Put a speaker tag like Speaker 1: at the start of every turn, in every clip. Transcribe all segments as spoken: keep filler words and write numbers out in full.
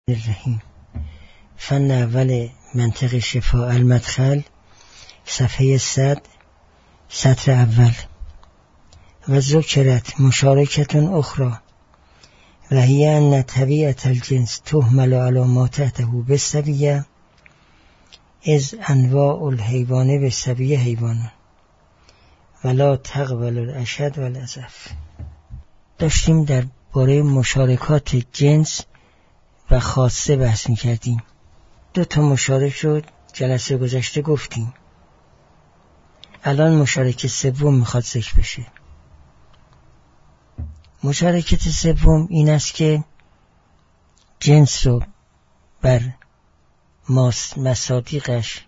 Speaker 1: الرحیم. فن اول منطق شفاء المدخل، صفحه صد، سطر اول. و ذکرت مشارکت اخرى و هی ان طبیعت الجنس تحمل علی ما تحته بالسویه از انواع الحیوان بالسویه حیوان ولا تقبل الاشد والاضعف. داشتیم در باره مشارکات جنس و خاصه بحث می‌کردیم. دو تا مشارک شد جلسه گذشته گفتیم. الان مشارکت سوم میخواد ذکر بشه. مشارکت سوم این است که جنس رو بر مصادیقش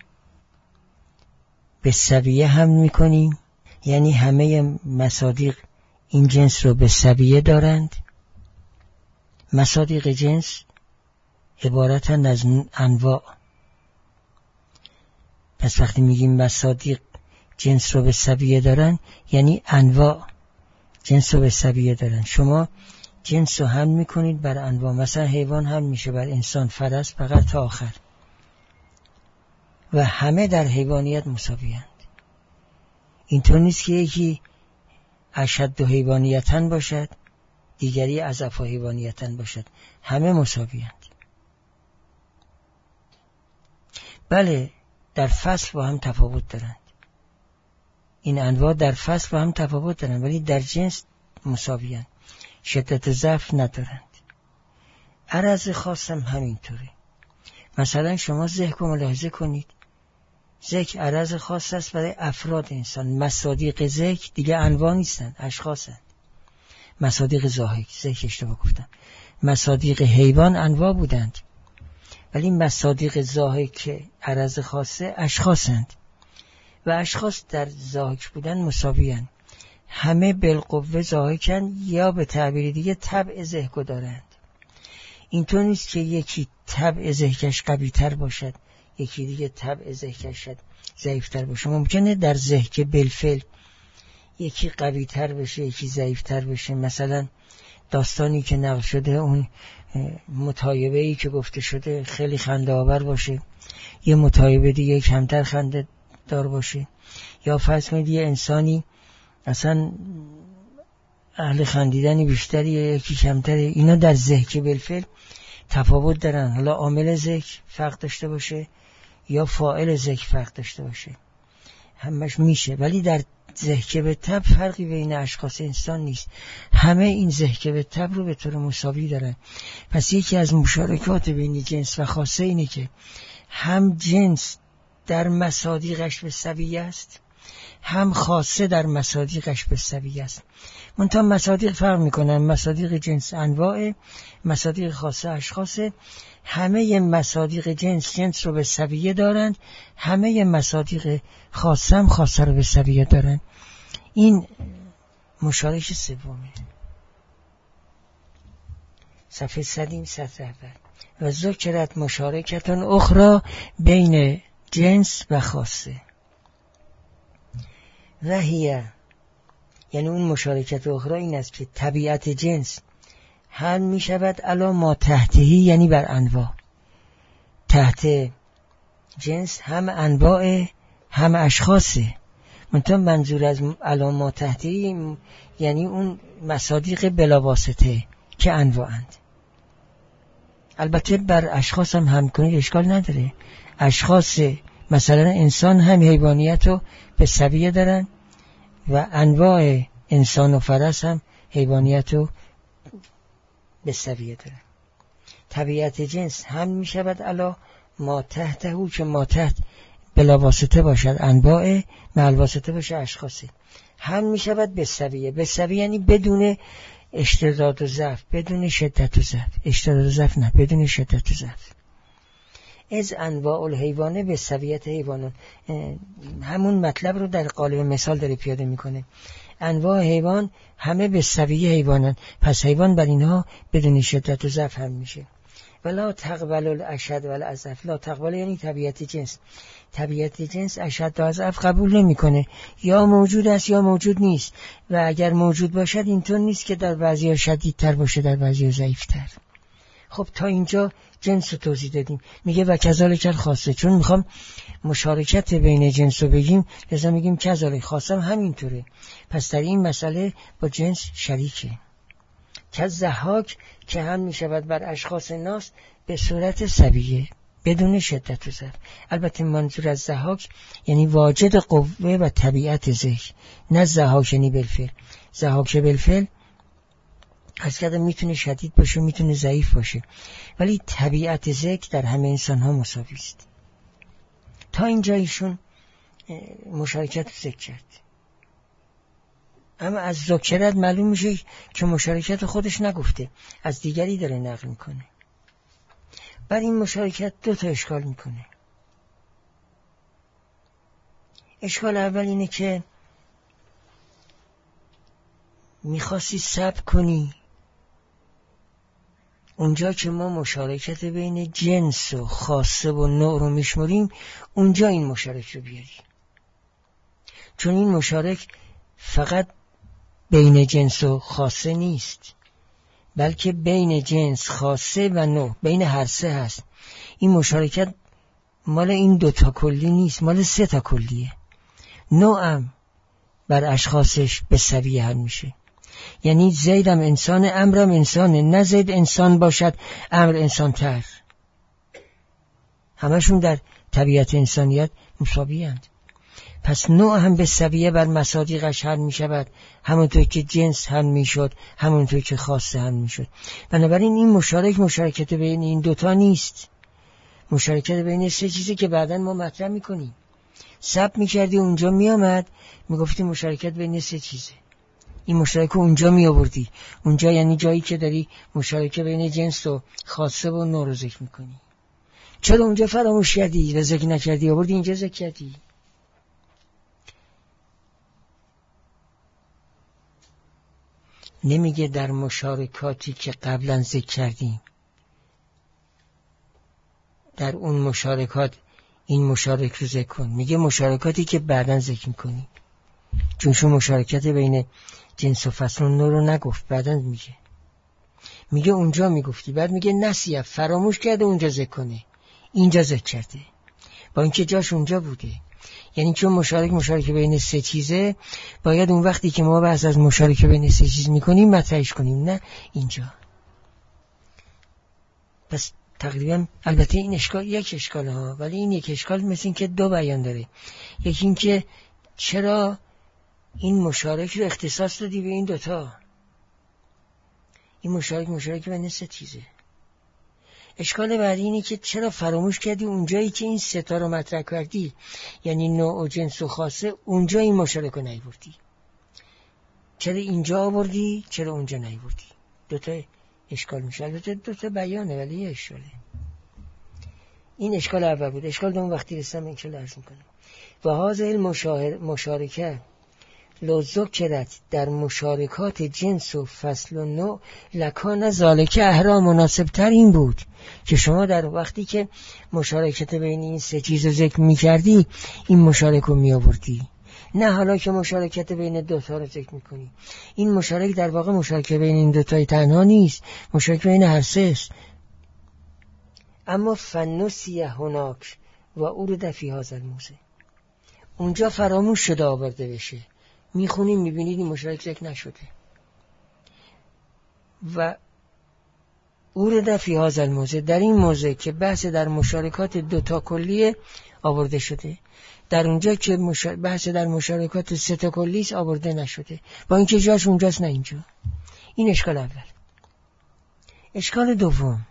Speaker 1: به سویه حمل میکنیم، یعنی همه مصادیق این جنس رو به سویه دارند. مصادیق جنس عبارتند از انواع. پس وقتی میگیم مصادیق جنس رو به سویه دارن، یعنی انواع جنس رو به سویه دارن. شما جنس رو حمل میکنید بر انواع. مثلا حیوان حمل میشه بر انسان، فرس، بقر تا آخر، و همه در حیوانیت مساویند. اینطور نیست که یکی اشد و حیوانیتن باشد دیگری اضعف و حیوانیتن باشد، همه مساویند. بله در فصل با هم تفاوت دارند، این انواع در فصل با هم تفاوت دارند، ولی در جنس مساویند، شدت ضعف ندارند. عرض خاص هم همینطوره. مثلا شما ذکر رو ملاحظه کنید، ذکر عرض خاص است برای افراد انسان. مصادیق ذکر دیگه انواع نیستند، اشخاصند. مصادیق ضاحک، ذکر اشتباه گفتم، مصادیق حیوان انواع بودند، ولی مصادیق ضاحک که عرض خاصه اشخاصند و اشخاص در ضاحک بودن مساویند. همه بالقوه ضاحکند یا به تعبیر دیگه طبع ضحک دارند. اینطور نیست که یکی طبع ضحکش قوی تر باشد یکی دیگه طبع ضحکش ضعیف تر باشه. ممکنه در ضحک بالفعل یکی قوی تر بشه یکی ضعیف تر بشه. مثلا داستانی که نقل شده، اون متایبه‌ای که گفته شده خیلی خنده آور باشه، یه متایبه دیگه کمتر خنده دار باشه. یا فرض کنید یه انسانی اصلا اهل خندیدنی بیشتری یکی کمتره. اینا در ضحک بالفعل تفاوت دارن. حالا عامل ضحک فرق داشته باشه یا فاعل ضحک فرق داشته باشه، همش میشه. ولی در ضحک به تب فرقی بین اشخاص انسان نیست، همه این ضحک به تب رو به طور مساوی دارن. پس یکی از مشارکات بین جنس و خاصه اینه که هم جنس در مصادیقش به سویه است، هم خاصه در مصادیقش به سویه است. منتها مصادیق فرق میکنن. مصادیق جنس انواع، مصادیق خاصه اشخاصه. همه مصادیق جنس جنس رو به سویه دارند، همه مصادیق خاصه هم خاصه رو به سویه دارند. این مشارکت سومه. صفحه صدیم سطر اول. و ذکرت مشارکت اخرى بین جنس و خاصه و هی، یعنی اون مشارکت اخرى این است که طبیعت جنس حل می شود علی ما تحتهی، یعنی بر انواع. تحت جنس هم انواع هم اشخاصه. منتها منظور از علی ما تحتهی یعنی اون مصادیق بلا واسطه که انواعند. البته بر اشخاص هم هم کنید اشکال نداره. اشخاص مثلا انسان هم حیوانیت رو به سویه دارن و انواع انسان و فرس هم حیوانیت رو به سویه دارن. طبیعت جنس هم می شود علا ما تحته، که ما تحت بلا واسطه باشد انواع، مع واسطه باشه اشخاصی. هم می شود به سویه. به سویه یعنی بدون اشتداد و ضعف، بدون شدت و ضعف. اشتداد و ضعف نه، بدون شدت و ضعف. از انواع الحیوانه به سویت حیوانان، همون مطلب رو در قالب مثال داره پیاده میکنه. انواع حیوان همه به سویه حیوانان، پس حیوان بر اینها بدون شدت و ضعف هم میشه. ولا تقبل الاشد والاضعف. لا تقبل یعنی طبیعت جنس. طبیعت جنس اشد و اضعف قبول نمیکنه، یا موجود است یا موجود نیست. و اگر موجود باشد اینطور نیست که در بعضی‌ها شدیدتر باشه در بعضی‌ها ضعیف‌تر. خب تا اینجا جنس رو توضیح دادیم. میگه و کذالک الخاصه، چون میخوام مشارکت بین جنس رو بگیم لذا میگیم کذالک خاصه هم همینطوره. پس در این مسئله با جنس شریکه. که ضحاک که هم میشود بر اشخاص ناس به صورت سویه بدون شدت و ضعف. البته منظور از ضحاک یعنی واجد قوه و طبیعت ذکر، نه ضحاک یعنی بالفعل. ضحاک بالفعل از کده میتونه شدید باشه میتونه ضعیف باشه، ولی طبیعت ذکر در همه انسان ها مساوی است. تا اینجا ایشون مشارکت ذکر کرد، اما از ذکرت معلوم میشه که مشارکت خودش نگفته، از دیگری داره نقل میکنه. بر این مشارکت دو تا اشکال میکنه. اشکال اول اینه که میخواستی صبر کنی اونجا که ما مشارکت بین جنس و خاصه و نوع رو میشمریم، اونجا این مشارک رو بیاری، چون این مشارک فقط بین جنس و خاصه نیست، بلکه بین جنس، خاصه و نوع، بین هر سه هست. این مشارکت مال این دوتا کلی نیست، مال سه تا کلیه. نوعم بر اشخاصش به سویه هم میشه، یعنی زیدم انسان، امرم انسانه، نه زید انسان باشد امر انسان تر. همشون در طبیعت انسانیت مساوی هستند. پس نوع هم به سویه بر مصادیقش حل می شود، همونطور که جنس هم می شد، همونطور که خاصه هم می شد. بنابراین این مشارک مشارکت بین این دوتا نیست، مشارکت بین سه چیزی که بعداً ما مطرح می کنیم. سب می کردی اونجا می آمد می گفتی مشارکت بین سه چیزه، این مشارکت اونجا می آوردی. اونجا یعنی جایی که داری مشارکت بین جنس و خاصه و نوع رو ذکر می کنی. چرا اونجا فراموش کردی و ذکر نکردی آوردی اینجا ذکر کردی؟ نمیگه در مشارکاتی که قبلا ذکر کردیم در اون مشارکات این مشارک رو ذکر کن، میگه مشارکاتی که بعداً ذکر میکنی، چون شو مشارکت بین جنس و فصل و نوع رو نگفت، بعداً میگه میگه اونجا میگفتی، بعد میگه نسیه فراموش کرده اونجا ذکر کنه، اینجا ذکر کرده با اینکه جاش اونجا بوده. یعنی چون مشارک مشارکت بین سه چیزه، باید اون وقتی که ما بحث از مشارکت بین سه چیز میکنیم مطرحش کنیم، نه اینجا. پس تقریبا البته این اشکال یک اشکال ها، ولی این یک اشکال مثل این که دو بیان داره. یکی این که چرا این مشارک رو اختصاص دادی به این دوتا، این مشارک مشارک بین سه چیزه. اشکال بعدی اینه که چرا فراموش کردی اونجایی که این سه تا رو مطرح کردی، یعنی نوع و جنس و خاصه، اونجا این مشارک رو نیاوردی. چرا اینجا آوردی چرا اونجا نیاوردی؟ دو تا اشکال میشه. البته دو تا بیانه ولی یه اشکاله. این اشکال اول بود. اشکال دوم وقتی رسیدم این که عرض میکنم و هذه المشارکه لو ذکرت در مشارکات جنس و فصل و نوع لکان ذالک احرا مناسب تر این بود که شما در وقتی که مشارکت بین این سه چیز رو ذکر میکردی این مشارک رو میآوردی، نه حالا که مشارکت بین دوتا رو ذکر میکنی. این مشارک در واقع مشارکت بین این دوتای تنها نیست، مشارکت بین هر سه است. اما فنسی هناک و اورد فی هذا الموضع، اونجا فراموش شده آورده بشه. میخونیم میبینید این مشارک ذکر نشده. و اورد فی هذا الموضع، در این موضع که بحث در مشارکات دوتا کلیه آورده شده، در اونجا که مشار... بحث در مشارکات سه تا کلیه آورده نشده، با اینکه جاش اونجاست نه اینجا. این اشکال اول. اشکال دوم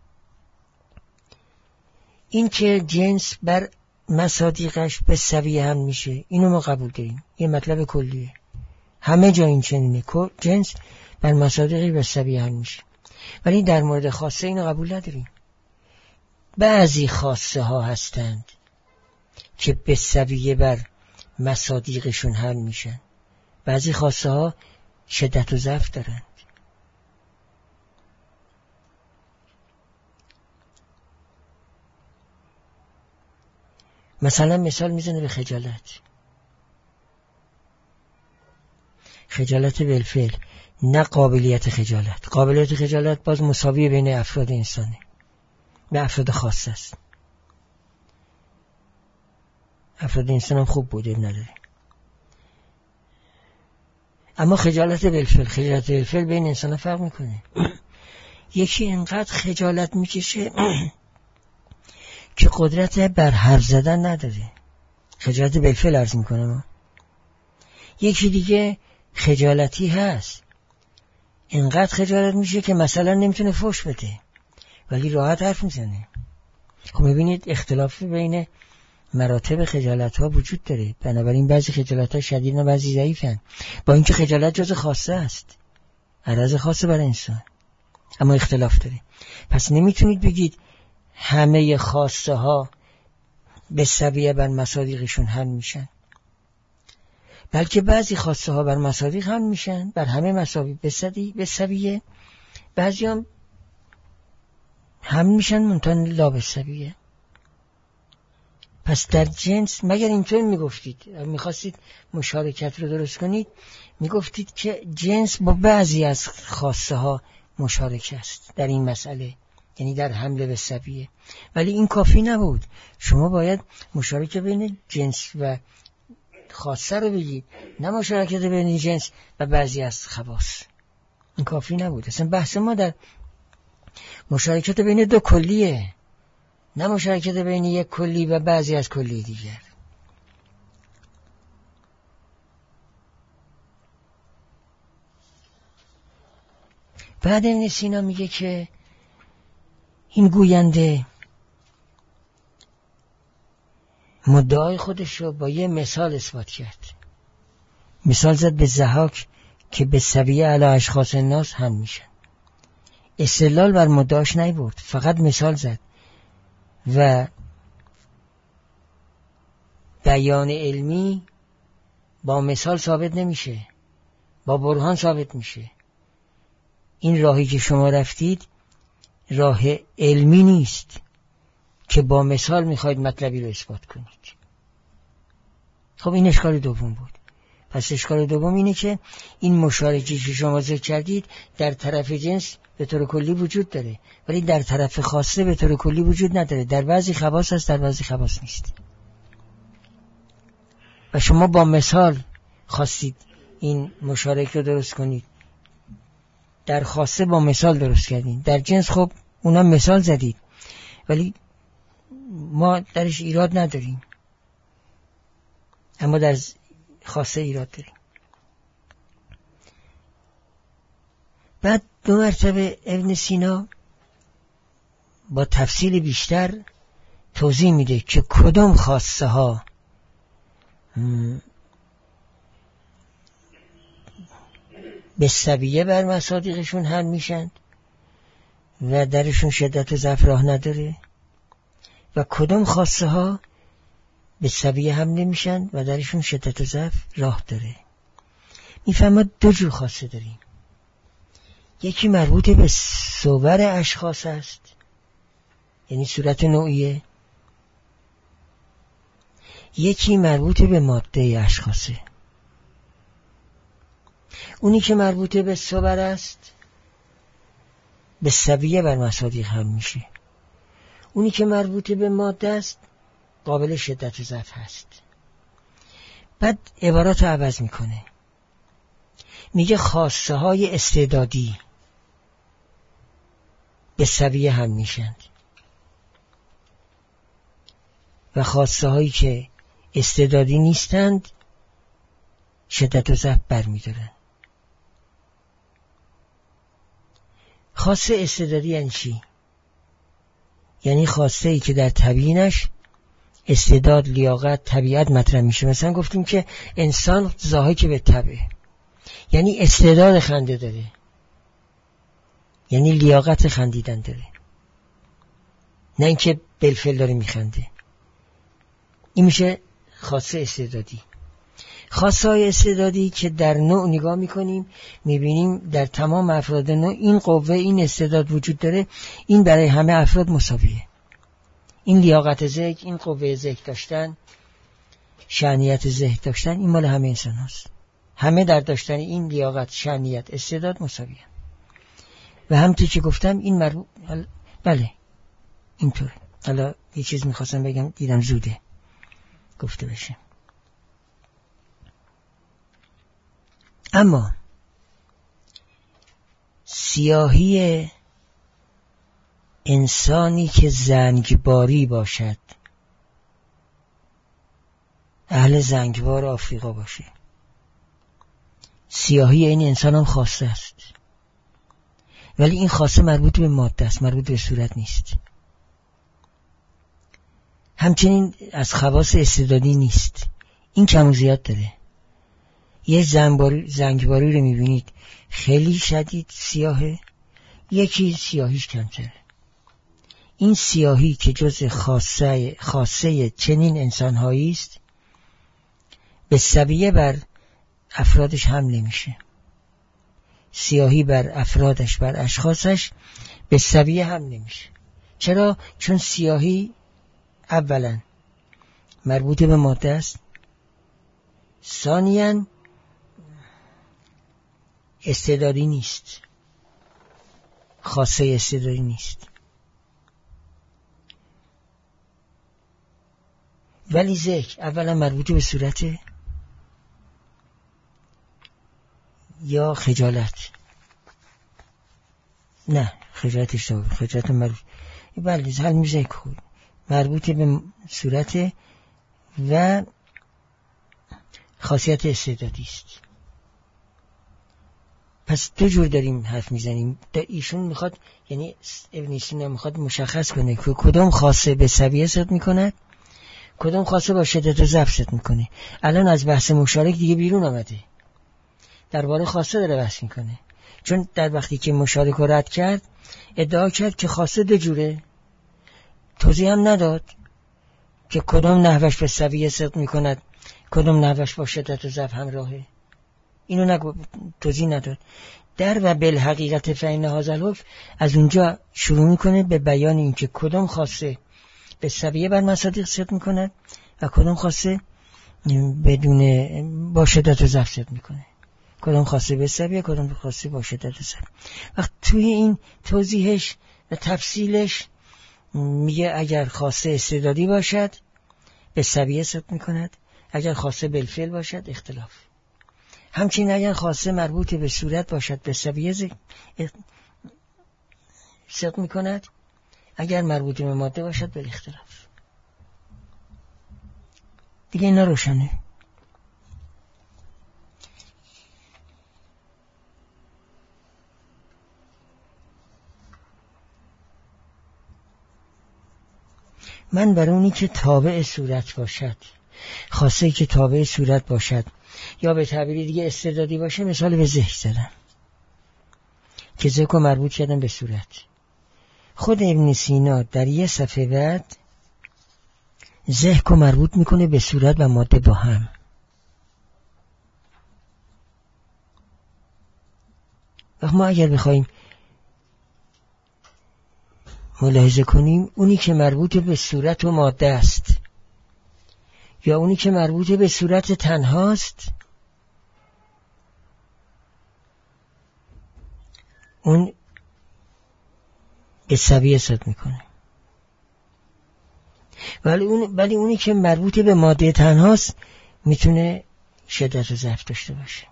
Speaker 1: این که جنس بر مصادیقش به سویه هم میشه، اینو ما قبول داریم، یه مطلب کلیه، همه جا این چنینه، جنس بر مصادیقی به سویه هم میشه. ولی در مورد خاصه اینو قبول نداریم. بعضی خاصه ها هستند که به سویه بر مصادیقشون هم میشن، بعضی خاصه ها شدت و ضعف دارند. مثلا مثال میزنه به خجالت. خجالت بالفعل، نه قابلیت خجالت. قابلیت خجالت باز مساوی بین افراد انسانه، به افراد خاص است. افراد انسان هم خوب بوده نداره. اما خجالت بالفعل، خجالت بالفعل بین انسان فرق میکنه. یکی اینقدر خجالت میکشه که قدرت بر حرف زدن نداره، خجالت بالفعل عرض میکنه. ما یکی دیگه خجالتی هست، اینقدر خجالت میشه که مثلا نمیتونه فحش بده ولی راحت حرف میزنه. خب میبینید اختلاف بین مراتب خجالت ها وجود داره. بنابراین بعضی خجالت ها شدید و بعضی ضعیفن، با اینکه خجالت جز خاصه است، عرض خاصه برای انسان، اما اختلاف داره. پس نمیتونید بگید همه خاصه ها به سویه بر مصادیقشون حل میشن، بلکه بعضی خاصه ها بر مصادیق حل میشن، بر همه مساوی به سویه به سویه، بعضی هم هم میشن منتها لا به سویه. پس در جنس مگر اینطور میگفتید، میخواستید مشارکت رو درست کنید، میگفتید که جنس با بعضی از خاصه ها مشارک است در این مسئله، یعنی در حمله به سویه. ولی این کافی نبود، شما باید مشارکت بین جنس و خاصه رو بگید، نه مشارکت بین جنس و بعضی از خواص. این کافی نبود. اصلا بحث ما در مشارکت بین دو کلیه، نه مشارکت بین یک کلی و بعضی از کلی دیگر. بعد ابن سینا میگه که این گوینده مدعای خودش رو با یه مثال اثبات کرد. مثال زد به ضحاک که به سویه علی اشخاص الناس هم میشن. استدلال بر مدعاش نیورد، فقط مثال زد و بیان علمی با مثال ثابت نمیشه، با برهان ثابت میشه. این راهی که شما رفتید راه علمی نیست که با مثال میخواید مطلبی رو اثبات کنید. خب این اشکال دوم بود. پس اشکال دوم اینه که این مشارکتی که شما ذکر کردید در طرف جنس به طور کلی وجود داره، ولی در طرف خاصه به طور کلی وجود نداره. در بعضی خواص هست، در بعضی خواص نیست. و شما با مثال خواستید این مشارک رو درست کنید، در خاصه با مثال درست کردید، در جنس خب اونا مثال زدید ولی ما درش ایراد نداریم، اما در خاصه ایراد داریم. بعد دو مرتبه ابن سینا با تفصیل بیشتر توضیح میده که کدام خاصه ها به سویه بر مصادیقشون هم میشن و درشون شدت ضعف راه نداره و کدام خاصه ها به سویه هم نمیشن و درشون شدت ضعف راه داره. میفهمد دو جور خاصه داریم، یکی مربوط به صور اشخاص است، یعنی صورت نوعیه، یکی مربوط به ماده اشخاصه. اونی که مربوط به صور است به سویه بر مصادیق هم میشه، اونی که مربوط به ماده است قابل شدت ضعف هست. بعد عبارات رو عوض میکنه، میگه خاصه های استعدادی به سویه هم میشن و خاصه هایی که استعدادی نیستند شدت و ضعف برمیدارن. خاصه استعدادی یعنی چی؟ یعنی خاصه ای که در تبیینش استعداد، لیاقت، طبیعت مطرح میشه. مثلا گفتیم که انسان ضاحک به طبعه، یعنی استعداد خنده داره، یعنی لیاقت خندیدن داره، نه اینکه بالفعل داره میخنده. این میشه خاصه استعدادی. خاصه های استعدادی که در نوع نگاه میکنیم میبینیم در تمام افراد نوع این قوه، این استعداد وجود داره، این برای همه افراد مساویه. این لیاقت ذهن، این قوه ذهن داشتن، شأنیت ذهن داشتن، این مال همه انسان هست. همه در داشتن این لیاقت، شأنیت، استعداد مساویه. و همونطور که گفتم این مربوط، بله اینطوره. حالا یه چیز میخواستم بگم دیدم زوده گفته بشه. اما سیاهی انسانی که زنگباری باشد، اهل زنگبار آفریقا باشه، سیاهی این انسان هم خاصه است، ولی این خاصه مربوط به ماده است، مربوط به صورت نیست. همچنین از خواص استعدادی نیست، این کم و زیاد داره. یه زنگباری, زنگباری رو میبینید خیلی شدید سیاهه، یکی سیاهیش کمتره. این سیاهی که جز خاصه, خاصه چنین انسانهایی است، به سبیه بر افرادش حمله میشه. سیاهی بر افرادش، بر اشخاصش به سبیه حمله میشه. چرا؟ چون سیاهی اولا مربوط به ماده است، ثانیاً استعدادی نیست، خاصه استعدادی نیست. ولی ذکر اولا مربوط به صورته یا خجالت؟ نه، خجالت اشتباه، خجالت مربوط بله حل میشه خوب مربوط به صورت و خاصیت استعدادی است. پس دو جور داریم حرف میزنیم. ایشون میخواد، یعنی ابن سینا میخواد مشخص کنه که کدوم خاصه به سبیه صد میکند، کدوم خاصه با شدت و ضعف صد میکنه. الان از بحث مشارک دیگه بیرون آمده، درباره خاصه داره بحث میکنه. چون در وقتی که مشارک رو رد کرد ادعا کرد که خاصه دو جوره، توضیح هم نداد که کدوم نحوش به سبیه صد میکند، کدوم نحوش با شدت و ضعف همراهه. اینو نگو، توضیح نداد. در و بالحقیقت فإن هذا الحکم از اونجا شروع میکنه به بیان اینکه کدوم خاصه به سبیه بر مصادیق صدق میکند و کدوم خاصه بدون با شدت و ضعف صدق میکنه. کدوم خاصه به سبیه، کدوم خاصه با شدت و ضعف. وقت توی این توضیحش و تفصیلش میگه اگر خاصه استعدادی باشد به سبیه صدق میکند، اگر خاصه بالفعل باشد اختلاف. همچنین اگر خاصه مربوط به صورت باشد به سبیه صدق میکند، اگر مربوط به ماده باشد به اختلاف. دیگه اینا روشنه. من برای اونی که تابع صورت باشد، خاصه که تابع صورت باشد یا به تعبیری دیگه استعدادی باشه، مثال به ذهن زدم که ذهن رو مربوط کردم به صورت. خود ابن سینا در یه صفحه بعد ذهن رو مربوط میکنه به صورت و ماده با هم. و ما اگر بخوایم ملاحظه کنیم، اونی که مربوط به صورت و ماده است یا اونی که مربوط به صورت تنهاست، اون به سبیه صد میکنه. ولی اون ولی اونی که مربوط به ماده تنهاست میتونه شدت و ضعف داشته باشه.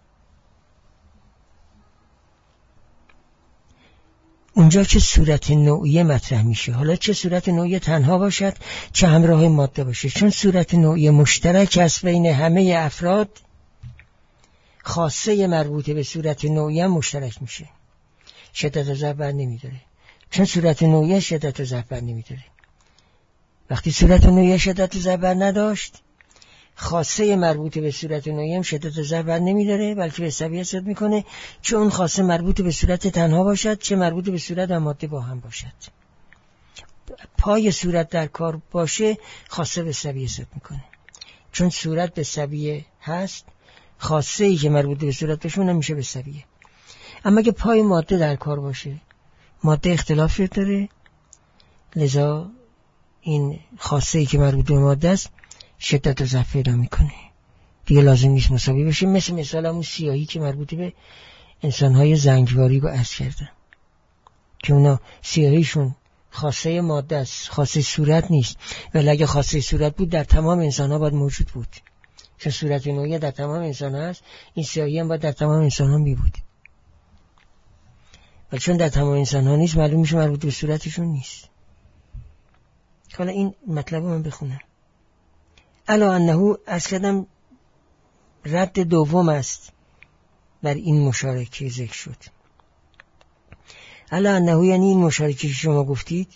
Speaker 1: اونجا چه صورت نوعیه مطرح میشه، حالا چه صورت نوعیه تنها باشد چه همراه ماده باشه، چون صورت نوعیه مشترک است بین همه افراد، خاصه مربوطه به صورت نوعیه مشترک میشه، شدت و ضعف بر نمیداره. چون صورت نوعیه شدت و ضعف بر نمیداره، وقتی صورت نوعیه شدت و ضعف بر نداشت، خاصه مربوط به صورت نوعیه هم شدت و ضعف بر نمیداره، بلکه به سبیه صد میکنه، چون اون خاصه مربوط به صورت تنها باشد چه مربوط به صورت و ماده با هم باشد. پای صورت در کار باشه خاصه به سبیه صد میکنه، چون صورت به سبیه هست، خاصه ای که مربوط به صورت باشه اونم میشه به سبیه. اما اگه پای ماده در کار باشه، ماده اختلاف داره، لذا این خاصه ای که مربوط به ماده است شدت و ضعف پیدا میکنه، دیگه لازم نیست مساوی بشه. مثل مثال همون سیاهی که مربوط به انسانهای زنگباری با عرض کردن که اونا سیاهیشون خاصه ماده است، خاصه صورت نیست. ولی اگه خاصه صورت بود در تمام انسان ها باید موجود بود، چون صورت نوعی در تمام انسان ها هست، این سیاهی هم باید در تمام انسان ها می بود. ولی چون در تمام انسان ها نیست، معلوم میشه مربوط به صورتشون نیست. حالا این مطلب من بخونم. الا انه از کدم رد دوم است بر این مشارکه ذکر شد. الا انه یعنی این مشارکه که شما گفتید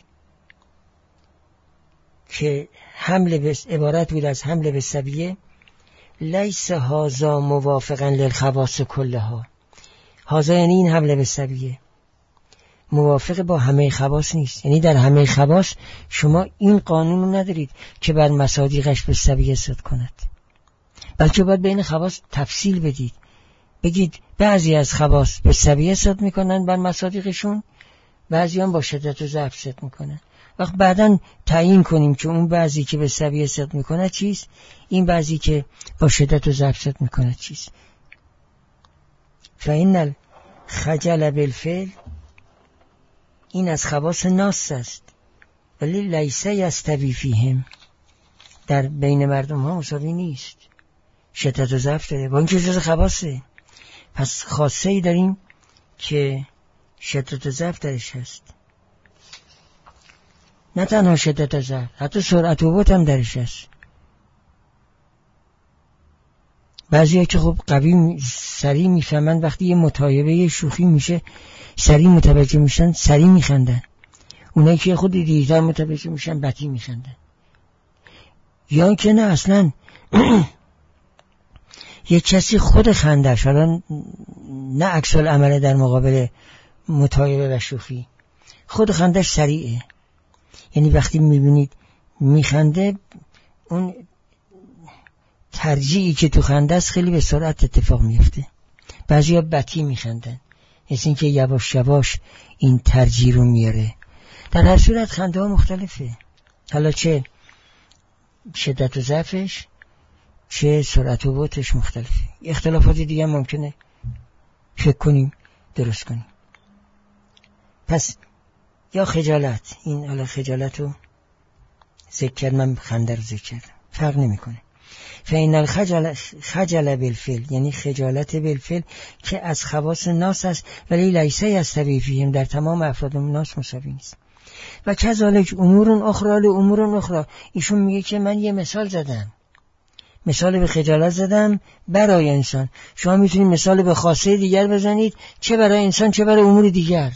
Speaker 1: که حمل به عبارت بود از حمل به سبیه، لیس هازا موافقا للخواص کلها. هازا یعنی این حمل به سبیه موافق با همه خواص نیست، یعنی در همه خواص شما این قانون رو ندارید که بر مصادیقش به سبیه صد کند، بلکه باید بین خواص تفصیل بدید، بگید بعضی از خواص به سبیه صد میکنن بر مصادیقشون، بعضی هم با شدت و ضعف صد میکنن. وقت بعداً تعیین کنیم که اون بعضی که به سبیه صد میکنه چیست، این بعضی که با شدت و ضعف صد میکنه چیست. فإن الخجل بالفعل، این از خواص ناس است، ولی لیس یستوی فیهم، در بین مردم ها مساوی نیست، شدت و ضعف داره، با اینکه جز خواصه. پس خاصه ای داریم که شدت و ضعف درش هست، نه تنها شدت و ضعف، حتی سرعت و بطء هم درش هست. بعضی ها که خب قوی سریع میفهمن، وقتی یه متایبه یه شوخی میشه سریع متوجه میشن، سریع میخندن. اونایی که خود دیرتر متوجه میشن بطیء میخندن. یا که نه اصلا یه کسی خود خندش، حالا نه عکس العمل در مقابل متایبه و شوخی، خود خندش سریعه، یعنی وقتی میبینید میخنده اون ترجیعی که تو خنده است خیلی به سرعت اتفاق میفته. بعضی ها بطیء میخندن، مثل این که یواش یواش این ترجیع رو میاره. در هر صورت خنده ها مختلفه، حالا چه شدت و ضعفش چه سرعت و بطءش مختلفه. اختلافات دیگه هم ممکنه فکر کنیم درست کنیم. پس یا خجالت، این حالا خجالت رو ذکر کرد، من خنده رو ذکر کردم، فرق نمی کنه. فإن الخجل خجل بالفعل، یعنی خجالت بالفعل که از خواص ناس است، ولی لیس یستوی فیهم، در تمام افراد ناس مساوی نیست. و کذالک امور اخرى لامور اخرى، ایشون میگه که من یه مثال زدم، مثال به خجالت زدم برای انسان، شما میتونید مثال به خاصه دیگر بزنید، چه برای انسان چه برای امور دیگر.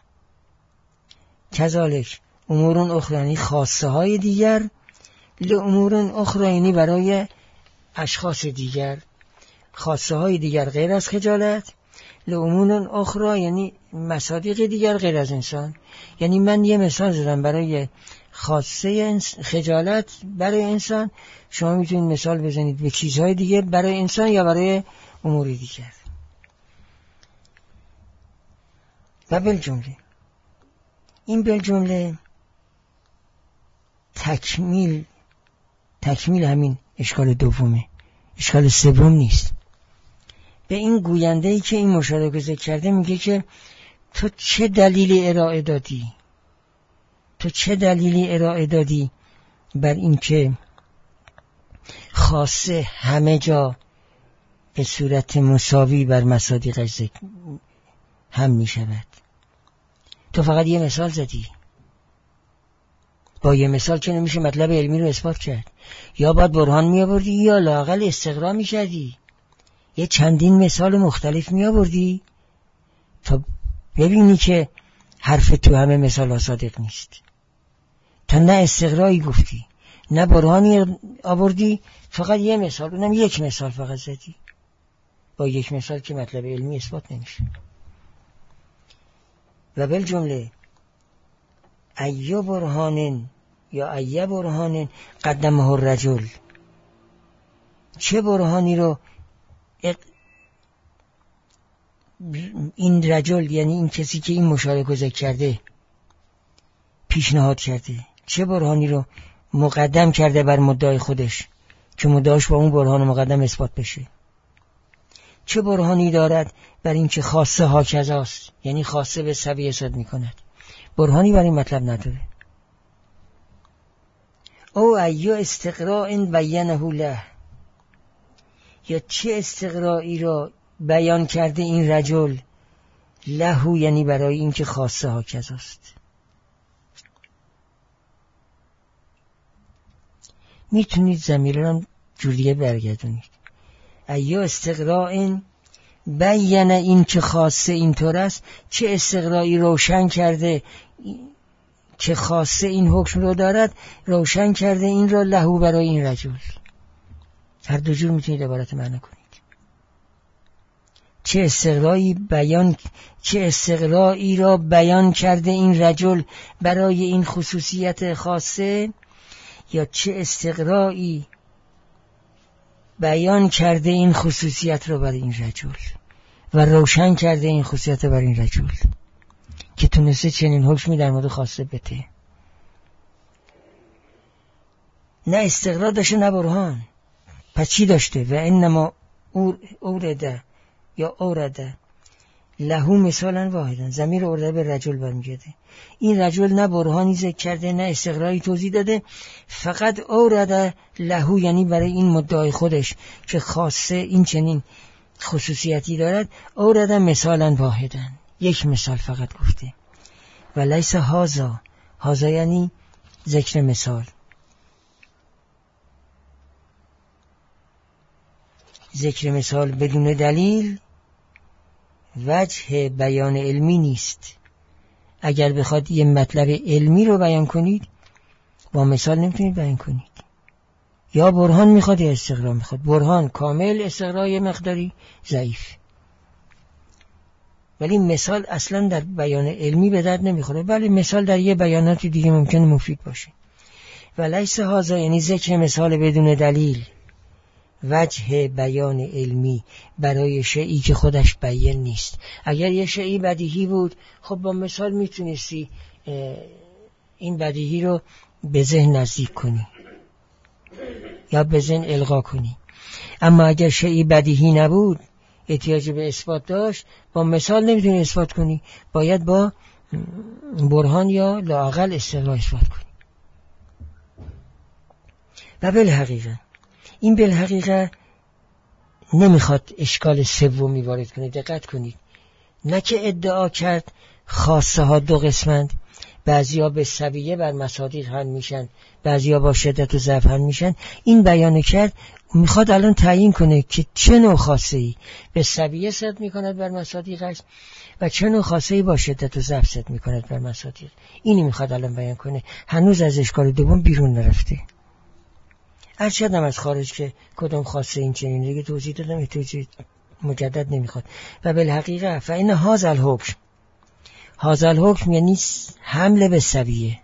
Speaker 1: کذالک امور اخرى یعنی خاصه های دیگر، لامور اخرى یعنی برای اشخاص دیگر، خاصه های دیگر غیر از خجالت، لامور اخرى یعنی مصادیق دیگر غیر از انسان. یعنی من یه مثال زدم برای خاصه خجالت برای انسان، شما میتونید مثال بزنید به چیزهای دیگه برای انسان یا برای امور دیگر. و بالجمله، این بالجمله تکمیل تکمیل همین اشکال دومه، اشکال سوم نیست. به این گوینده‌ای که این مشارکه ذکر کرده میگه که تو چه دلیلی ارائه دادی تو چه دلیلی ارائه دادی بر این که خاصه همه جا به صورت مساوی بر مصادیقش ذکر هم می شود. تو فقط یه مثال زدی، با یه مثال که نمیشه مطلب علمی رو اثبات کرد، یا باید برهان می آوردی یا لااقل استقرا می شدی، یه چندین مثال مختلف می آوردی تا ببینی که حرف تو همه مثال ها صادق نیست. تا نه استقرایی گفتی نه برهانی آوردی، فقط یه مثال، اونم یک مثال فقط زدی، با یک مثال که مطلب علمی اثبات نمیشه. و بالجمله ای برهانن یا ای برهانن قدمه الرجل، چه برهانی رو این رجل یعنی این کسی که این مشارکه ذکر کرده پیشنهاد کرده، چه برهانی رو مقدم کرده بر مدعای خودش که مدعاش با اون برهان مقدم اثبات بشه. چه برهانی دارد بر این که خاصه ها کذاست، یعنی خاصه به سبیه صد می کند. برهانی بر این مطلب نداره. او ایو استقراء بینه له، یا چه استقرائی را بیان کرده این رجل، له یعنی برای این که خاصه ها کذاست. میتونید ضمیر را جوریه برگردونید، ایو استقراء بیان این که خاصه اینطور است، چه استقرائی روشن کرده که خاصه این حکم رو دارد، روشن کرده این را له برای این رجل. هر دو جور میتونید عبارت معنی کنید. چه استقرائی بیان چه استقرائی را بیان کرده این رجل برای این خصوصیت خاصه، یا چه استقرائی بیان کرده این خصوصیت را برای این رجل و روشن کرده این خصوصیت برای این رجل که تونسته چنین حکمی در مورد خاصه بده. نه استقرا داشته نه برهان. پس چی داشته؟ و انما اورده یا اورده له مثالا واحدا، ضمیر اورده به رجل برمیگرده. این رجل نه برهانی ذکر کرده نه استقرایی توضیح داده، فقط اورده له یعنی برای این مدعای خودش که خاصه این چنین خصوصیتی دارد، اورده مثالا واحدا، یک مثال فقط گفته. و لیس هازا، هازا یعنی ذکر مثال، ذکر مثال بدون دلیل وجه بیان علمی نیست. اگر بخواد یه مطلب علمی رو بیان کنید با مثال نمیتونید بیان کنید. یا برهان میخواد یا استقرا میخواد. برهان کامل، استقرای مقداری ضعیف. ولی مثال اصلا در بیان علمی به درد نمیخوره، ولی مثال در یه بیانات دیگه ممکنه مفید باشه. و لیس هازا یعنی ذکر مثال بدون دلیل وجه بیان علمی برای شیئی که خودش بیان نیست. اگر یه شیئی بدیهی بود، خب با مثال میتونستی این بدیهی رو به ذهن نزدیک کنی یا به ذهن القا کنی. اما اگر شیئی بدیهی نبود، احتیاج به اثبات داشت، با مثال نمیتونی اثبات کنی، باید با برهان یا لااقل استقرا اثبات کنی. و بالحقیقه این بالحقیقه نمیخواد اشکال سومی وارد کنید. دقت کنید، نه که ادعا کرد خاصه ها دو قسمند، بعضی ها به سویه بر مصادیق حل میشن، بعضی ها با شدت و ضعف حل میشن. این بیان کرد میخواد الان تعیین کنه که چه نوع خاصه ای به سویه صدق میکند بر مصادیقش و چه نوع خاصه ای با شدت و ضعف صدق میکند بر مصادیق. اینی میخواد الان بیان کنه، هنوز از اشکال دوم بیرون نرفته. ارشدم از خارج که کدام خاصه این چنین دیگه توضیح دادم، توضیح مجدد نمیخواد. و بالحقیقه فإن هذا الحکم، هذا الحکم یعنی حمله به سویه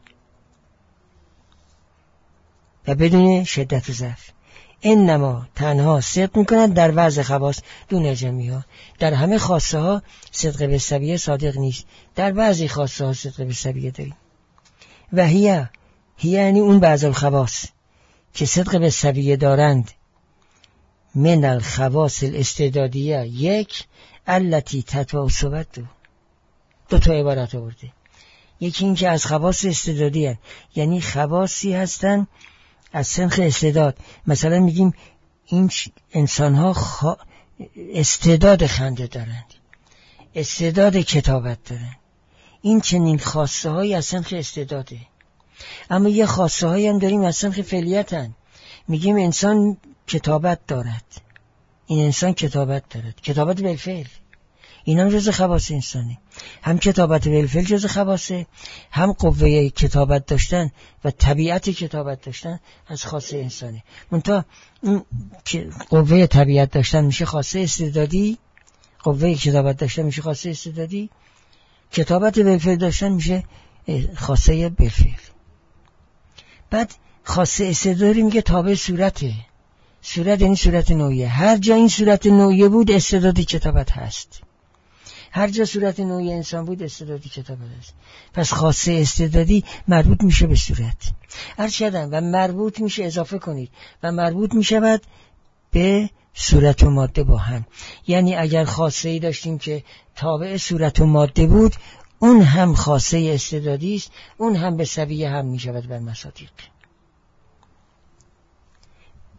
Speaker 1: و بدون شدت و ضعف، انما تنها صدق میکند در وضع خواص دون جمیعها. در همه خاصه ها صدق به سویه صادق نیست، در بعضی خاصه ها صدق به سویه داریم. و هیه هیه یعنی اون بعض الخواص که صدق به سویه دارند، من الخواص الاستعدادیه یک التی تتبع صحبت دو دو تا عبارت آورده. یکی این که از خواص استعدادی هست، یعنی خواصی هستن از سنخ استعداد. مثلا میگیم این انسان ها خ... استعداد خنده دارند، استعداد کتابت دارند. این چنین خاصه های از سنخ استعداده. اما یه خاصه هایی هم داریم از سنخ فعلیت هست. میگیم انسان کتابت دارد، این انسان کتابت دارد، کتابت بالفعل، این هم جز خواص انسانه. هم کتابت بالفعل جز خواصه، هم قوه کتابت داشتن و طبیعت کتابت داشتن از خاصه انسانه. منتها قوه طبیعت داشتن میشه خاصه استعدادی، قوه کتابت داشتن میشه خاصه استعدادی، کتابت بالفعل داشتن میشه خاصه بالفعل. بعد خاصه استعدادی میگه تابع صورته. صورت یعنی صورت نوعیه. هر جا این صورت نوعیه بود استعدادی کتابت هست. هر جا صورت نوعی انسان بود استعدادی کتابت هست. پس خاصه استعدادی مربوط میشه به صورت. ارشدن و مربوط میشه، اضافه کنید، و مربوط میشود به صورت و ماده با هم. یعنی اگر خاصه ای داشتیم که تابع صورت و ماده بود، اون هم خاصه استعدادی است، اون هم به سویه هم میشود بر مصادیق.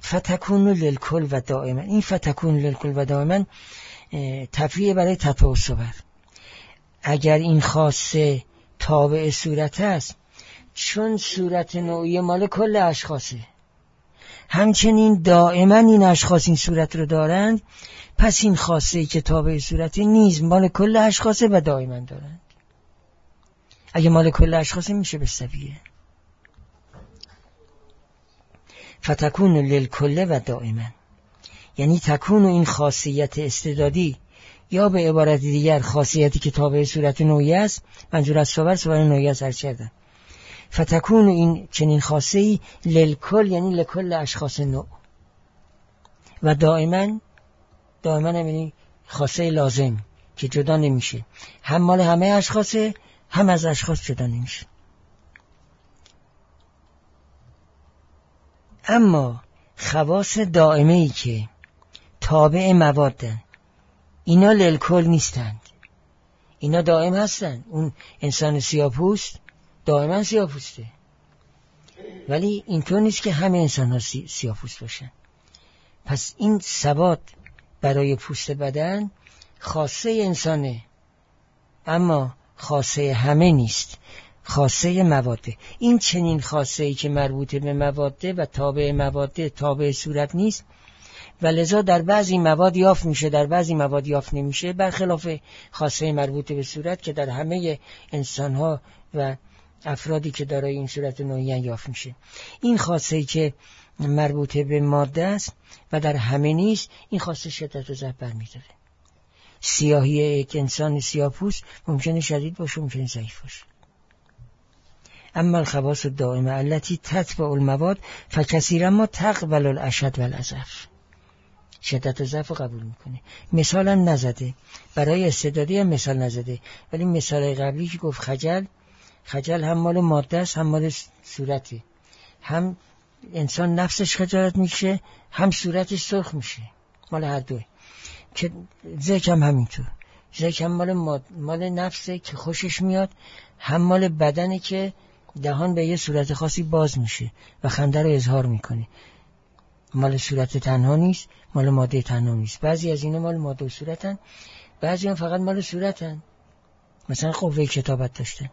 Speaker 1: فتکون للکل و دائما. این فتکون للکل و دائما تفریع برای تطابق صور. اگر این خاصه تابع صورت است، چون صورت نوعی مال کل اشخاصه، همچنین دائما این اشخاص این صورت رو دارند، پس این خاصه که تابع صورت نیز مال کل اشخاصه و دائما دارند. اگه مال کل اشخاصه میشه بسویه. فتکون للکل و دائما، یعنی تکون این خاصیت استعدادی، یا به عبارت دیگر خاصیتی که تابع صورت نوعی است، منظور از صور صور نوعی است هر چردن، فتکون این چنین خاصه‌ای للکل، یعنی لکل اشخاص نوع، و دائما دائما یعنی خاصه لازم که جدا نمیشه، هم مال همه اشخاصه هم از اشخاص جدا نمیشه. اما خواص دائمه ای که تابع موادن، اینا للکل نیستند، اینا دائم هستند. اون انسان سیاه‌پوست دائما سیاه‌پوسته، ولی اینطور نیست که همه انسان ها سی... سیاه‌پوست باشن. پس این ثبات برای پوست بدن خاصه انسانه، اما خاصه همه نیست، خاصه مواده. این چنین خاصه ای که مربوط به مواده و تابع مواده تابع صورت نیست و لذا در بعضی مواد یافت میشه، در بعضی مواد یافت نمیشه، برخلاف خاصه مربوط به صورت که در همه انسان ها و افرادی که دارای این صورت نوعی یافت میشه. این خاصه ای که مربوط به ماده است و در همه نیست، این خاصه شدت و ضعف برمی‌داره. سیاهی یک انسان سیاه‌پوست ممکنه شدید باشه، ممکنه ضعیف باشه. اما الخواص الدائمه التي تتبع المواد فکثیرا ما تقبل الاشد والاضعف، شدت و ضعف رو قبول میکنه. مثال هم نزده، برای استعدادی هم مثال نزده، ولی مثال قبلی که گفت خجل، خجل هم مال ماده است هم مال صورته، هم انسان نفسش خجالت میشه هم صورتش سرخ میشه، مال هر دوه. که ذکر هم همینطور، ذکر هم مال, ماد... مال نفسه که خوشش میاد، هم مال بدنه که دهان به یه صورت خاصی باز میشه و خنده رو اظهار میکنه. مال صورت تنها نیست، مال ماده تنها نیست. بعضی از اینا مال ماده و صورتن، بعضی هم فقط مال صورتن، مثلا قوه کتابت داشتن.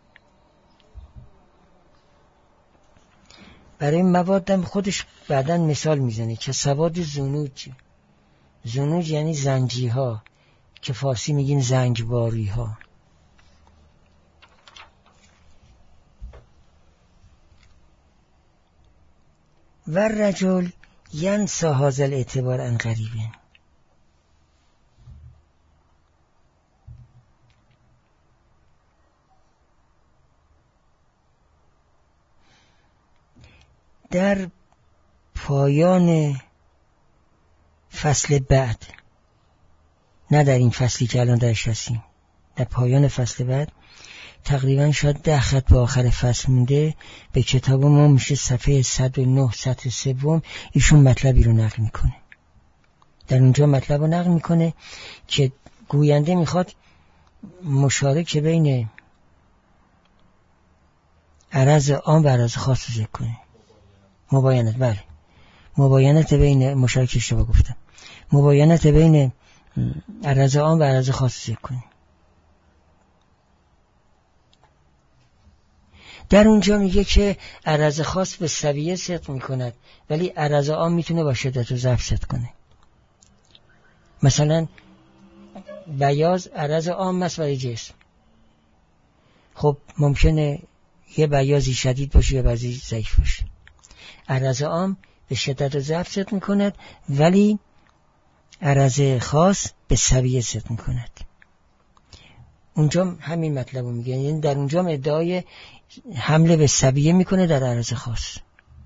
Speaker 1: برای موادم خودش بعداً مثال میزنه که سواد زنوج، زنوج یعنی زنجی ها که فارسی میگین زنگباری ها. و رجل ینسى هذا الاعتبار عن قریب، در پایان فصل بعد، نه در این فصلی که الان درش هستیم، در پایان فصل بعد تقریبا شاید ده خط به آخر فصل مونده، به کتاب ما میشه صفحه صد و نه سطر سوم، ایشون مطلبی رو نقل میکنه. در اونجا مطلب رو نقل میکنه که گوینده میخواد مشارکه بین عرض عام و عرض خاص ذکر کنه. مباینت، بله، مباینت بین، مشارکه اشتباه گفتم، مباینت بین عرض عام و عرض خاص ذکر کنه. در اونجا میگه که عرض خاص به سویه صدق میکند، ولی عرض عام میتونه با شدت و ضعف صدق کنه. مثلا بیاض عرض عام است برای جسم، خب ممکنه یه بیاضی شدید باشه یا بعضی ضعیف باشه. عرض عام به شدت و ضعف صدق میکند، ولی عرض خاص به سویه صدق میکند. اونجا همین مطلب رو میگه، یعنی در اونجا ادعای حمله به سویه میکنه در عرض خاص.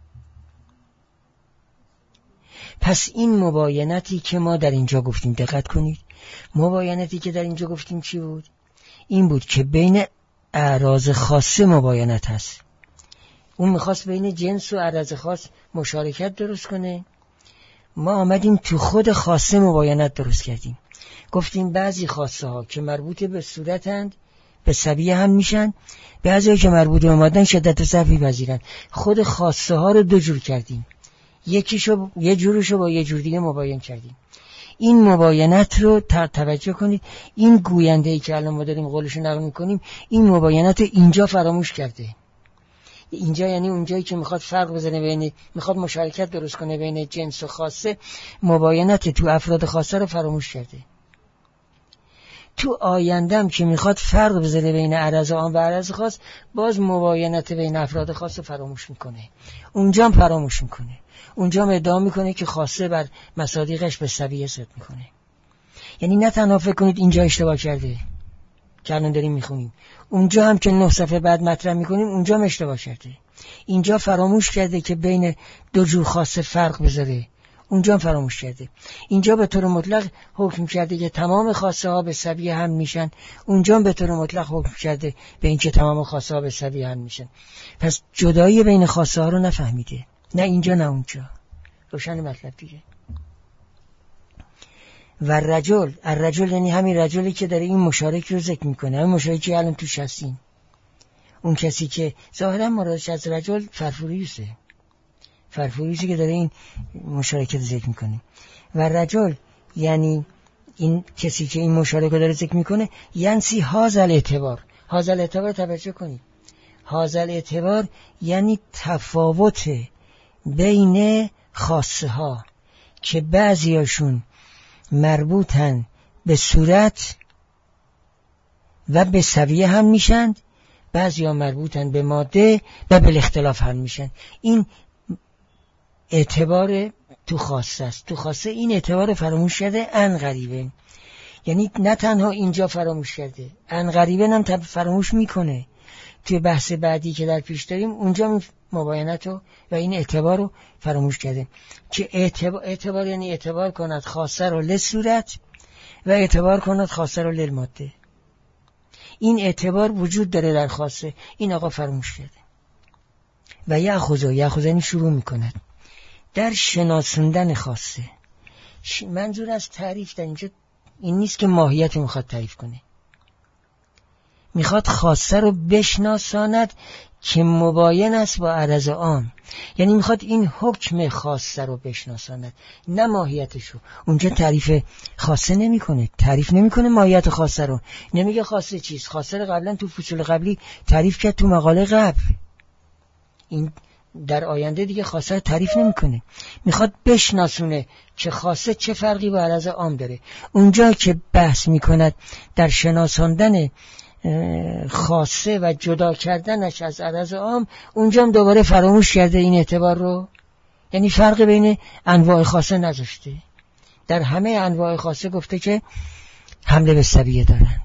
Speaker 1: پس این مباینتی که ما در اینجا گفتیم، دقت کنید، مباینتی که در اینجا گفتیم چی بود؟ این بود که بین اعراض خاصه مباینت هست. اون میخواست بین جنس و عرض خاص مشارکت درست کنه، ما آمدیم تو خود خاصه مباینت درست کردیم. گفتیم بعضی خاصه ها که مربوط به صورتند به سویه هم میشن، بعضی ها که مربوط به مادن شدت و ضعف می‌پذیرن. خود خاصه ها رو دو جور کردیم، یکیشو یه جورشو با یه جور دیگه مباین کردیم. این مباینت رو توجه کنید، این گوینده‌ای که الان ما داریم قولشو نقل می‌کنیم، این مباینت رو اینجا فراموش کرده. اینجا یعنی اونجایی که میخواد فرق بزنه بین، میخواد مشارکت درست کنه بین جنس و خاصه، مباینت تو افراد خاصه رو فراموش کرده. تو آیندم که میخواد فرق بزنه بین عرض عام و عرض خاص، باز مباینت بین افراد خاص رو فراموش میکنه. اونجا هم فراموش میکنه. اونجا هم ادعا میکنه که خاصه بر مصادیقش به سویه ست میکنه. یعنی نه تنها فکر کنید اینجا اشتباه کرده که الان داریم میخونیم، اونجا هم که نه صفحه بعد مطرح میکنیم اونجا هم اشتباه کرده. اینجا فراموش کرده که بین دو جور خاصه فرق بذاره، اونجا هم فراموش کرده. اینجا به طور مطلق حکم کرده که تمام خاصه ها به سویه هم میشن، اونجا هم به طور مطلق حکم کرده به این که تمام خاصه ها به سویه هم میشن. پس جدایی بین خاصه ها رو نفهمیده، نه اینجا نه اونجا. روشن مطلب دیگه. و رجل، الرجل یعنی همین رجلی که داره این مشارک رو ذکر میکنه، همین مشارکی الان توش هستیم. اون کسی که ظاهرا مرادش از رجل فرفوریوسه، فرفوریوسی که داره این مشارکت ذکر میکنه. و رجل یعنی این کسی که این مشارکت داره ذکر میکنه، یعنی هازل اعتبار. هازل اعتبار توجه کنید، هازل اعتبار یعنی تفاوت بین خاصه ها که بعضیاشون مربوطن به صورت و به سویه هم میشن، بعضی ها مربوطن به ماده و به اختلاف هم میشن. این اعتبار تو خاصه است. تو خاصه این اعتبار فراموش کرده، ان غریبه. یعنی نه تنها اینجا فراموش کرده، ان غریبه هم فراموش میکنه. توی بحث بعدی که در پیش داریم اونجا می مباینت رو و این اعتبار رو فراموش کرده که اعتبار, اعتبار یعنی اعتبار کند خاصه رو لصورت و اعتبار کند خاصه رو للماده. این اعتبار وجود داره در خاصه، این آقا فراموش کرده. و یأخذ، یأخذ یعنی شروع میکند در شناسوندن خاصه. منظور از تعریف در اینجا این نیست که ماهیت میخواد تعریف کنه، میخواد خاصه رو بشناساند که مباین است با عرض عام. یعنی میخواد این حکم خاصه رو بشناساند، نه ماهیتشو. اونجا تعریف خاصه نمیکنه، تعریف نمیکنه ماهیت خاصه رو، نمیگه خاصه چیست. خاصه رو قبلا تو فصول قبلی تعریف کرد، تو مقاله قبل. این در آینده دیگه خاصه رو تعریف نمیکنه، میخواد بشناسونه که خاصه چه فرقی با عرض عام داره. اونجا که بحث میکند در شناساندن خاصه و جدا کردنش از عرض عام، اونجا هم دوباره فراموش کرده این اعتبار رو. یعنی فرق بین انواع خاصه نذاشته. در همه انواع خاصه گفته که حمله به سویه دارند.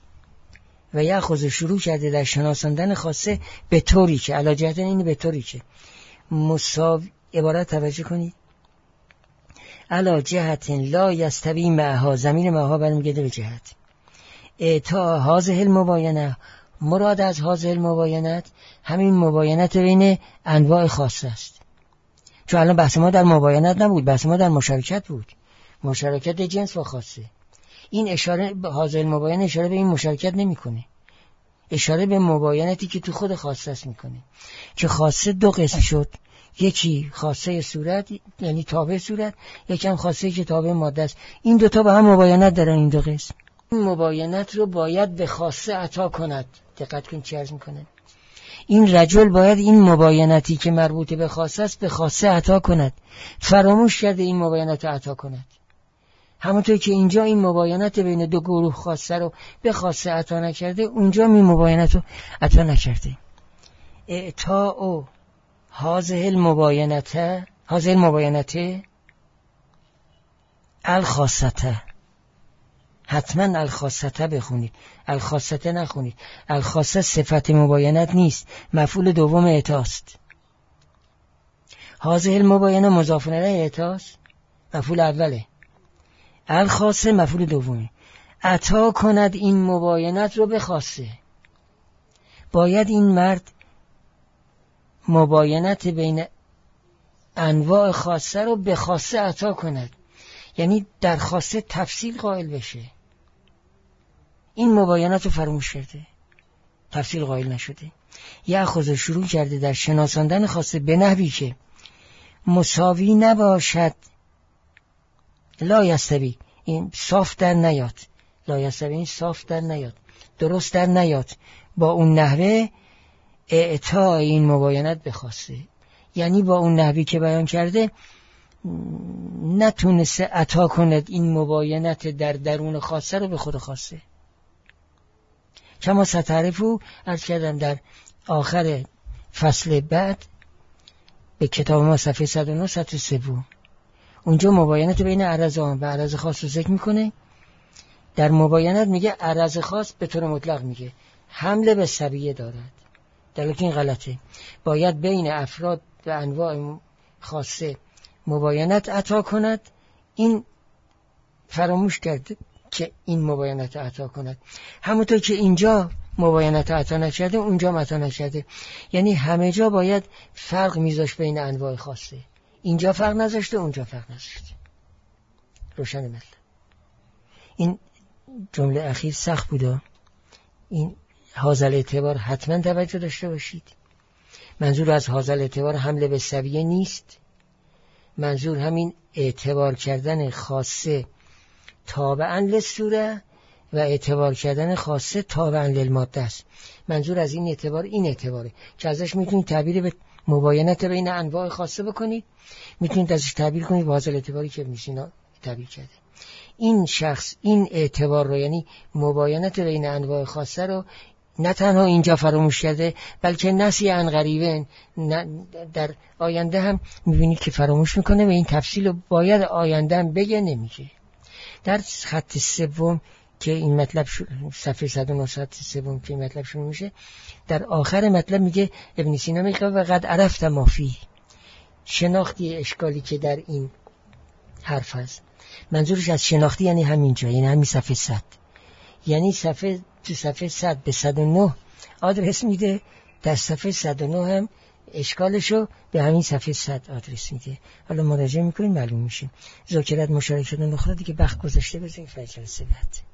Speaker 1: و یأخذ شروع کرده در شناساندن خاصه به طوری که علی جهت این به طوری که مساوی، عبارت توجه کنید، علی جهت لا یستوی معها، زمین معها برمیگرده به جهت. اعطا هذه المباینه، مراد از هذه المباینت همین مباینت بین انواع خاصه است. چون الان بحث ما در مباینت نبود، بحث ما در مشارکت بود، مشارکت جنس و خاصه. این اشاره به هذه المباینه اشاره به این مشارکت نمیکنه، اشاره به مباینتی که تو خود خاصه است میکنه که خاصه دو قسم شد، یکی خاصه صورت یعنی تابع صورت، یکی هم خاصه که تابع ماده است. این دوتا با هم مباینت دارن، این دو قسم. این مباینت رو باید به خاصه عطا کند. دقت کن چی عرض میکنه. این رجل باید این مباینتی که مربوط به خاصه است به خاصه عطا کند. فراموش کرده این مباینت رو عطا کند. همونطور که اینجا این مباینت بین دو گروه خاصه رو به خاصه عطا نکرده، اونجا این مباینت رو عطا نکرده. اعطاء هذه المباینت، هذه المباینت الخاصته، حتما الخاصته بخونید، الخاصته نخونید. الخاصه صفت مباینت نیست، مفعول دوم اعطاست. هذه المباینه مضاف الیه اعطاست، مفعول اوله. الخاصه مفعول دومه. عطا کند این مباینت رو به خاصه. باید این مرد مباینت بین انواع خاصه رو به خاصه عطا کند، یعنی در خاصه تفصیل قائل بشه. این مباینت رو فراموش کرده، تفصیل قائل نشده. یأخذ شروع کرده در شناساندن خاصه به نحوی که مساوی نباشد، لا یستوی، این صاف در نیاد، لا یستوی این صاف در نیاد، درست در نیاد با اون نحوه اعطای این مباینت بخواسته، یعنی با اون نحوی که بیان کرده نتونسته عطا کند این مباینت در درون خاصه رو به خود خواسته. کما ستعرفو عرض کردم در آخر فصل بعد به کتاب ما صفحه صد و نه سطر سوم، اونجا مباینت بین عرض عام و عرض خاص رو ذکر میکنه. در مباینت میگه عرض خاص به طور مطلق میگه حمله به سویه دارد، در حالی که این غلطه. باید بین افراد و انواع خاصه مباینت عطا کند، این فراموش کرده که این مباینت عطا کند. همونطور که اینجا مباینت عطا نشده اونجا عطا نشده، یعنی همه جا باید فرق میذاشت بین انواع خاصه، اینجا فرق نذاشته اونجا فرق نذاشته. روشن مطلب. این جمله اخیر سخت بوده، این حاصل اعتبار حتما توجه داشته باشید. منظور از حاصل اعتبار حمله به سویه نیست، منظور همین اعتبار کردن خاصه تابعاً للصوره و اعتبار کردن خاصه تابعاً للماده است. منظور از این اعتبار این اعتباره که ازش میتونید تعبیر به مباینت بین انواع خاصه بکنید، میتونید ازش تعبیر کنید به حاصل اعتباری که میسینا تعبیر کرده. این شخص این اعتبار رو، یعنی مباینت بین انواع خاصه رو نه تنها اینجا فراموش کرده، بلکه نسی عن قریبن در آینده هم میبینید که فراموش میکنه و این تفصیل رو باید آینده هم بگه، نمیگه. در خط سوم که این مطلب صفحه صد و نه خط سوم که این مطلب شروع میشه، در آخر مطلب میگه ابن سینا میگه و قد عرفت ما فیه، شناختی اشکالی که در این حرف هست. منظورش از شناختی یعنی همینجا، یعنی همین صفحه صد، یعنی صفحه تو صفحه صد به صد و نه آدرس میده، در صفحه صد و نه هم اشکالشو به همین صفحه صد آدرس میده. حالا مراجعه میکنیم معلوم میشه. ذاکرت مشارکت شدن بخدا دیگه بخت گذاشته بزنید فجر سبت.